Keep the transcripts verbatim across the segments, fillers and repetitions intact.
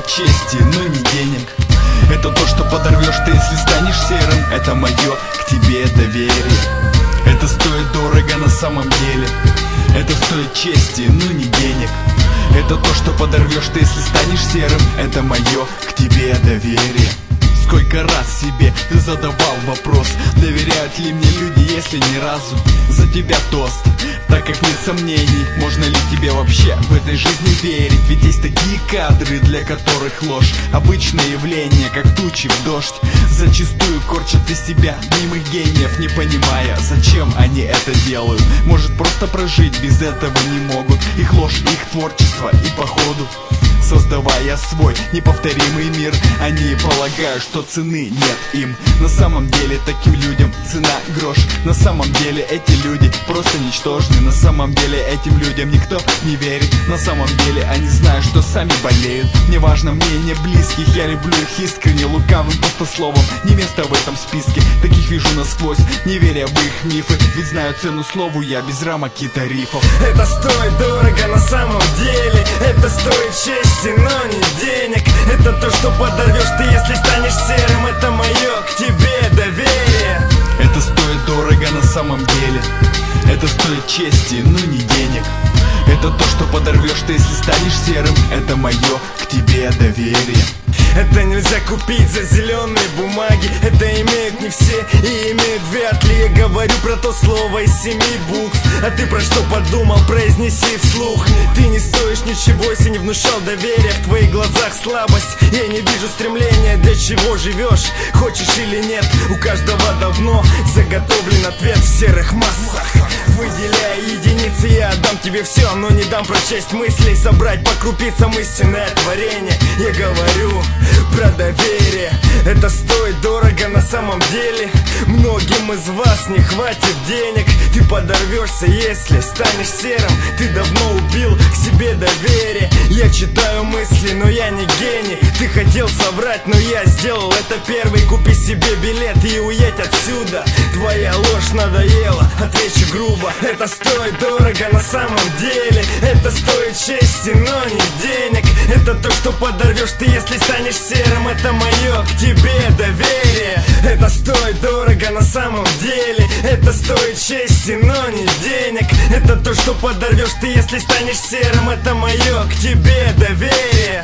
стоит чести, но не денег. Это то, что подорвешь ты, если станешь серым. Это мое к тебе доверие. Это стоит дорого на самом деле. Это стоит чести, но не денег. Это то, что подорвешь ты, если станешь серым. Это мое к тебе доверие. Сколько раз себе ты задавал вопрос: доверяют ли мне люди, если ни разу? За тебя тост, так как нет сомнений, можно ли тебе вообще в этой жизни верить? Ведь есть такие кадры, для которых ложь обычное явление, как тучи в дождь. Зачастую корчат из себя мнимых гениев, не понимая, зачем они это делают. Может, просто прожить без этого не могут. Их ложь, их творчество и походу, создавая свой неповторимый мир, они полагают, что цены нет им. На самом деле таким людям цена грош. На самом деле эти люди просто ничтожны. На самом деле этим людям никто не верит. На самом деле они знают, что сами болеют. Неважно мнение близких, я люблю их искренне. Лукавым пустословом не место в этом списке. Таких вижу насквозь, не веря в их мифы. Ведь знаю цену слову я без рамок и тарифов. Это стоит дорого на самом деле. Это стоит чести, но не денег. Это то, что подорвешь ты, если станешь серым. Это мое к тебе доверие. Это стоит дорого на самом деле. Это стоит чести, но не денег. Это то, что подорвешь ты, если станешь серым. Это мое к тебе доверие. Это нельзя купить за зеленые бумаги. Это имеют не все и имеют вряд ли. Я говорю про то слово из семи букв. А ты про что подумал, произнеси вслух. Ты не стоишь ничего, если не внушал доверия. В твоих глазах слабость, я не вижу стремления. Для чего живешь, хочешь или нет? У каждого давно заготовлен ответ в серых массах. Выделяя единицы, я отдам тебе все, но не дам прочесть мыслей, собрать по крупицам истинное творение. Я говорю про доверие. Это стоит дорого на самом деле. Многим из вас не хватит денег. Ты подорвешься, если станешь серым. Ты давно убил к себе доверие. Я читаю мысли, но я не гений. Ты хотел соврать, но я сделал это первый. Купи себе билет и уедь отсюда. Твоя ложь надоела, отвечу грубо. Это стоит дорого на самом деле. Это стоит чести, но не денег. Это то, что подорвешь ты, если станешь серым. Это мое к тебе доверие. Это стоит дорого на самом деле. Это стоит чести, но не денег. Это то, что подорвешь ты, если станешь серым. Это мое к тебе доверие.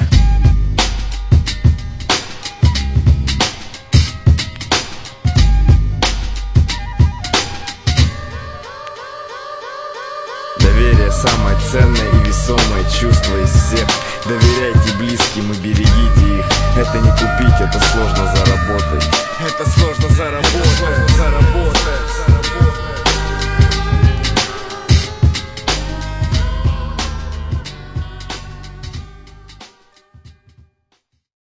Доверие самое ценное и весомое чувство из всех. Доверяйте близким и берегите их. Это не купить, это сложно заработать. Это